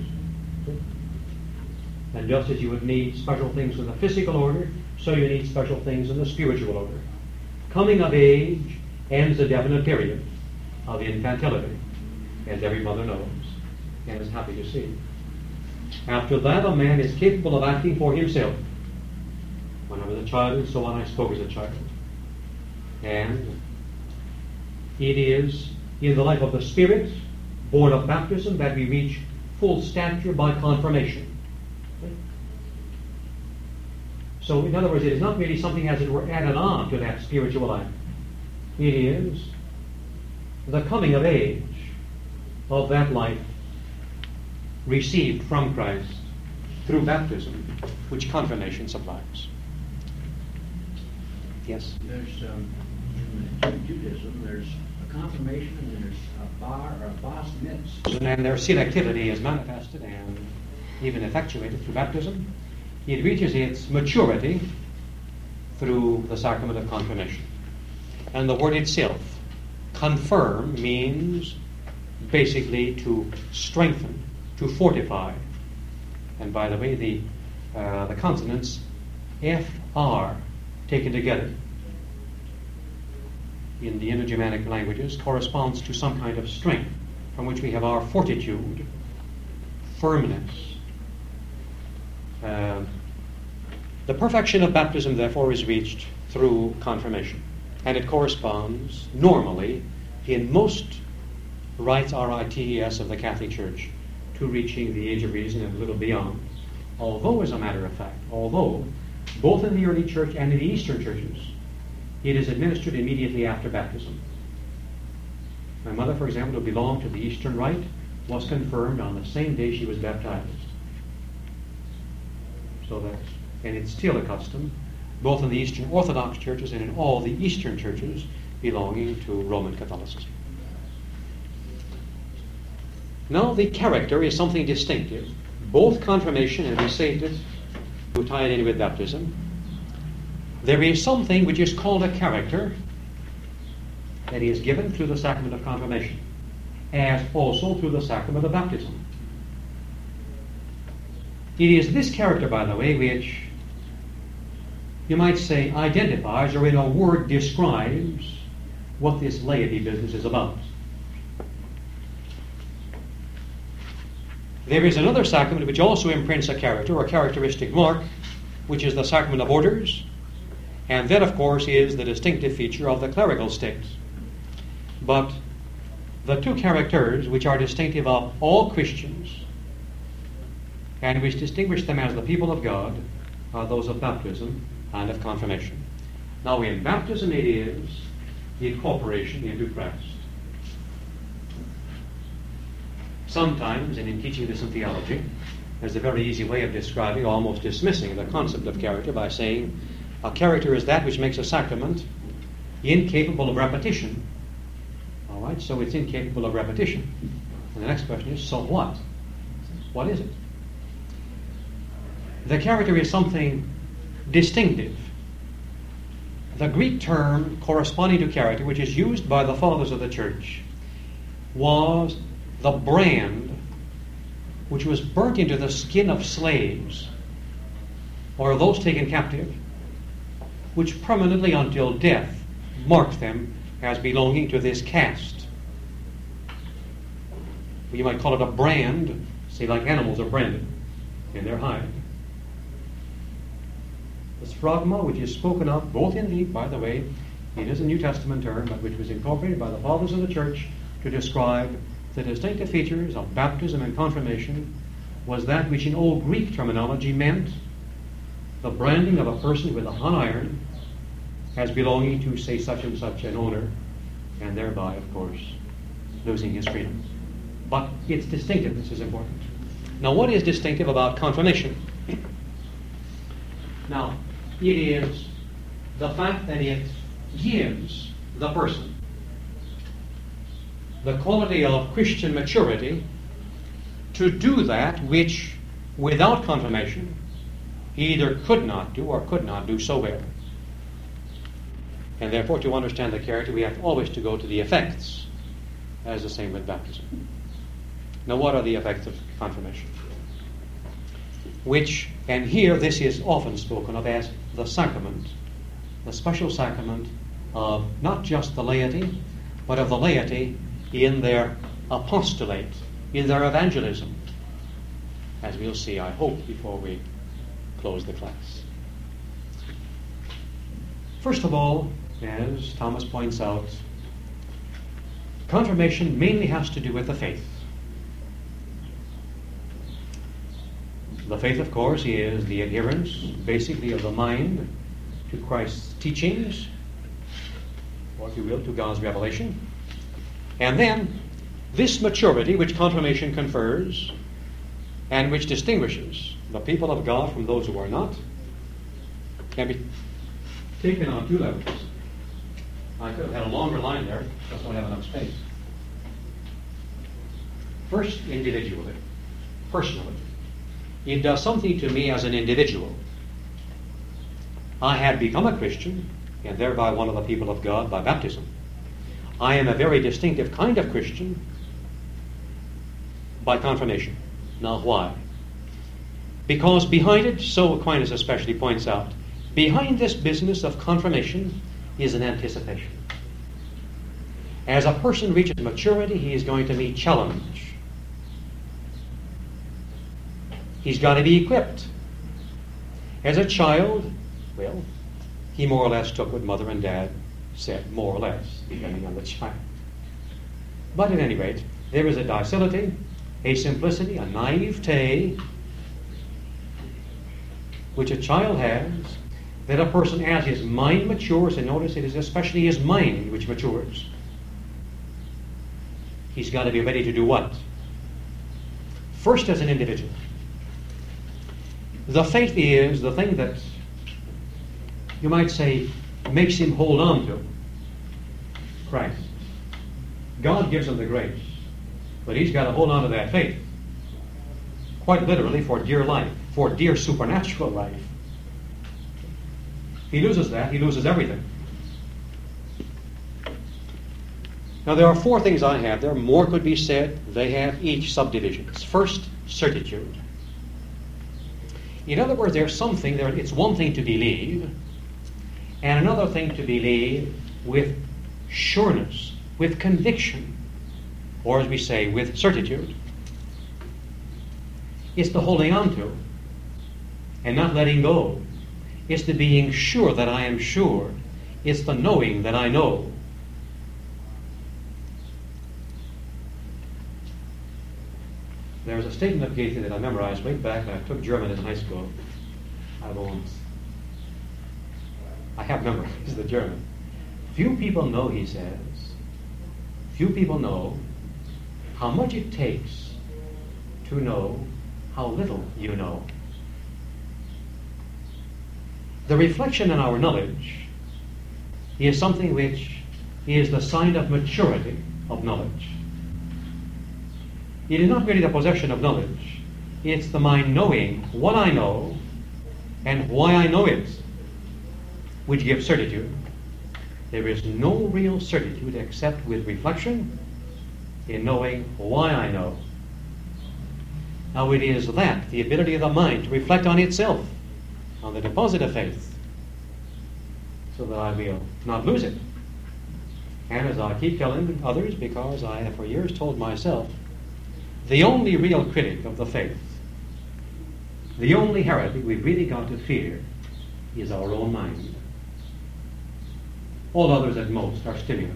And just as you would need special things in the physical order, so you need special things in the spiritual order. Coming of age ends a definite period of infantility, as every mother knows and is happy to see. After that, a man is capable of acting for himself. When I was a child and so on, I spoke as a child. And it is in the life of the Spirit, born of baptism, that we reach full stature by confirmation. So, in other words, it is not merely something, as it were, added on to that spiritual life. It is the coming of age of that life received from Christ through baptism, which confirmation supplies. Yes? There's, um, in Judaism, there's a confirmation and there's a bar or a bas mitzvah. And their selectivity is manifested and even effectuated through baptism. It reaches its maturity through the sacrament of confirmation. And the word itself, confirm, means basically to strengthen, to fortify. And by the way, the uh, the consonants F R taken together in the Indo-Germanic languages corresponds to some kind of strength from which we have our fortitude, firmness. Uh, the perfection of baptism, therefore, is reached through confirmation. And it corresponds normally in most rites, R I T E S, of the Catholic Church to reaching the age of reason and a little beyond. Although, as a matter of fact, although both in the early church and in the Eastern churches, it is administered immediately after baptism. My mother, for example, who belonged to the Eastern Rite, was confirmed on the same day she was baptized. So that, and it's still a custom, both in the Eastern Orthodox churches and in all the Eastern churches belonging to Roman Catholicism. Now, the character is something distinctive. Both confirmation, and we say it to tie it in with baptism, there is something which is called a character that is given through the sacrament of confirmation, as also through the sacrament of baptism. It is this character, by the way, which you might say identifies, or in a word describes, what this laity business is about. There is another sacrament which also imprints a character or characteristic mark, which is the sacrament of orders, and that, of course, is the distinctive feature of the clerical state. But the two characters which are distinctive of all Christians and which distinguish them as the people of God are those of baptism and of confirmation. Now, in baptism it is the incorporation into Christ. Sometimes, and in teaching this in theology, there's a very easy way of describing, almost dismissing, the concept of character by saying a character is that which makes a sacrament incapable of repetition. All right, so it's incapable of repetition. And the next question is, so what? What is it? The character is something distinctive. The Greek term corresponding to character, which is used by the fathers of the church, was the brand which was burnt into the skin of slaves or those taken captive, which permanently until death marked them as belonging to this caste. You might call it a brand, say like animals are branded in their hide. The sphronima, which is spoken of both in the, by the way, it is a New Testament term, but which was incorporated by the fathers of the church to describe the distinctive features of baptism and confirmation, was that which in old Greek terminology meant the branding of a person with a hot iron as belonging to, say, such and such an owner, and thereby, of course, losing his freedom. But its distinctiveness is important. Now, what is distinctive about confirmation? Now, it is the fact that it gives the person the quality of Christian maturity to do that which, without confirmation, he either could not do or could not do so well. And therefore, to understand the character, we have always to go to the effects, as the same with baptism. Now, what are the effects of confirmation? Which, and here this is often spoken of as the sacrament, the special sacrament of not just the laity, but of the laity in their apostolate, in their evangelism, as we'll see, I hope, before we close the class. First of all, as Thomas points out, confirmation mainly has to do with the faith. The faith, of course, is the adherence, basically, of the mind to Christ's teachings, or if you will, to God's revelation. And then, this maturity which confirmation confers, and which distinguishes the people of God from those who are not, can be taken on two levels. I could have had a longer line there, just don't have enough space. First, individually, personally. It does something to me as an individual. I have become a Christian, and thereby one of the people of God by baptism. I am a very distinctive kind of Christian by confirmation. Now, why? Because behind it, so Aquinas especially points out, behind this business of confirmation is an anticipation. As a person reaches maturity, he is going to meet challenge. He's got to be equipped. As a child, well, he more or less took what mother and dad said, more or less, depending on the child. But at any rate, there is a docility, a simplicity, a naivete, which a child has, that a person, as his mind matures, and notice it is especially his mind which matures, he's got to be ready to do what? First, as an individual. The faith is the thing that, you might say, makes him hold on to Christ. God gives him the grace, but he's got to hold on to that faith, quite literally, for dear life, for dear supernatural life. He loses that, he loses everything. Now, there are four things I have there. More could be said. They have each subdivisions. First, certitude. In other words, there's something there. It's one thing to believe, and another thing to believe with sureness, with conviction, or as we say, with certitude. It's the holding on to and not letting go. It's the being sure that I am sure. It's the knowing that I know. There's a statement of Goethe that I memorized way back when I took German in high school. I won't. I have memorized the German. Few people know, he says, few people know how much it takes to know how little you know. The reflection in our knowledge is something which is the sign of maturity of knowledge. It is not merely the possession of knowledge. It's the mind knowing what I know and why I know it, which gives certitude. There is no real certitude except with reflection in knowing why I know. Now it is that, the ability of the mind to reflect on itself, on the deposit of faith, so that I will not lose it. And as I keep telling others, because I have for years told myself, the only real critic of the faith, the only heretic we've really got to fear is our own mind. All others at most are stimulants.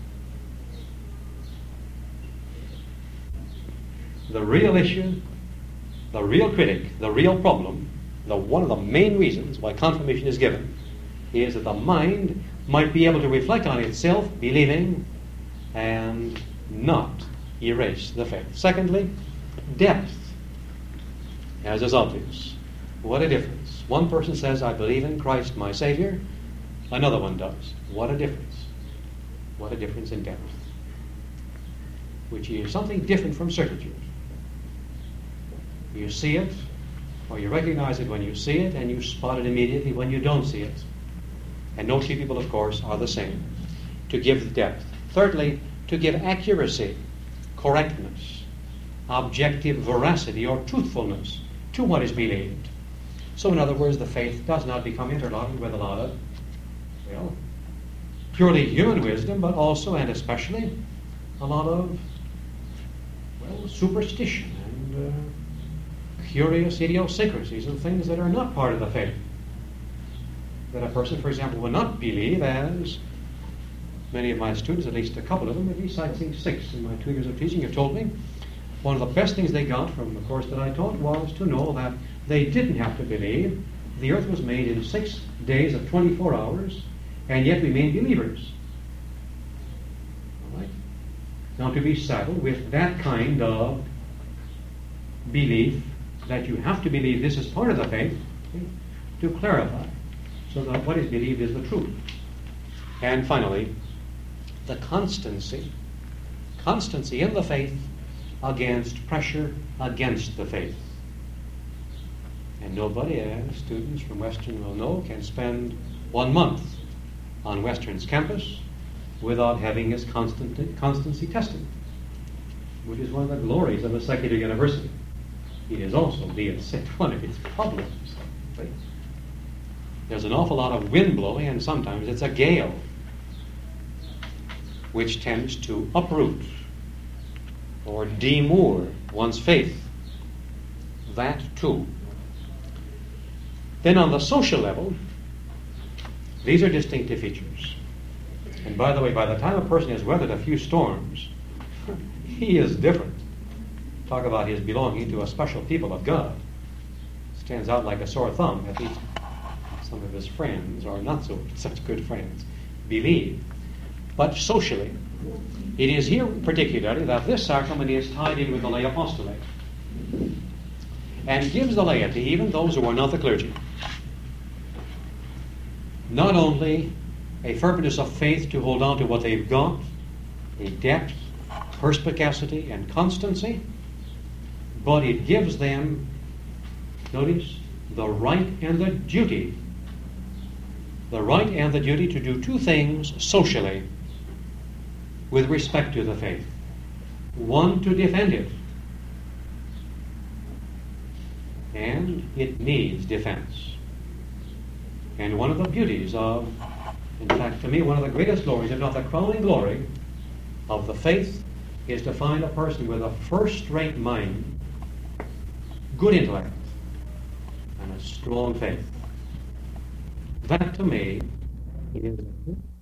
The real issue, the real critic, the real problem, the one of the main reasons why confirmation is given is that the mind might be able to reflect on itself, believing, and not erase the faith. Secondly, depth, as is obvious. What a difference. One person says, I believe in Christ my Savior. Another one does. What a difference. What a difference in depth. Which is something different from certitude. You see it, or you recognize it when you see it, and you spot it immediately when you don't see it. And no two people, of course, are the same. To give depth. Thirdly, to give accuracy, correctness, objective veracity or truthfulness to what is believed. So in other words, the faith does not become interlocked with a lot of, well, purely human wisdom, but also and especially a lot of, well, superstition and uh, curious idiosyncrasies and things that are not part of the faith. That a person, for example, will not believe, as many of my students, at least a couple of them, at least I think six in my two years of teaching, have told me, one of the best things they got from the course that I taught was to know that they didn't have to believe the earth was made in six days of twenty-four hours, and yet remain believers. All right? Now, to be saddled with that kind of belief, that you have to believe this is part of the faith, okay, to clarify, so that what is believed is the truth. And finally, the constancy, constancy in the faith against pressure against the faith. And nobody, as students from Western will know, can spend one month on Western's campus without having his constant, constancy tested, which is one of the glories of a secular university. It is also, be it said, one of its problems. Right? There's an awful lot of wind blowing, and sometimes it's a gale, which tends to uproot or demoor one's faith. That too. Then on the social level, these are distinctive features. And by the way, by the time a person has weathered a few storms, he is different. Talk about his belonging to a special people of God. Stands out like a sore thumb, at least some of his friends, or not so such good friends, believe. But socially, it is here particularly that this sacrament is tied in with the lay apostolate and gives the laity, even those who are not the clergy, not only a firmness of faith to hold on to what they've got, a depth, perspicacity, and constancy, but it gives them, notice, the right and the duty, the right and the duty to do two things socially with respect to the faith. One, to defend it. And it needs defense. And one of the beauties of, in fact, to me, one of the greatest glories, if not the crowning glory, of the faith is to find a person with a first-rate mind good intellect, and a strong faith. That to me is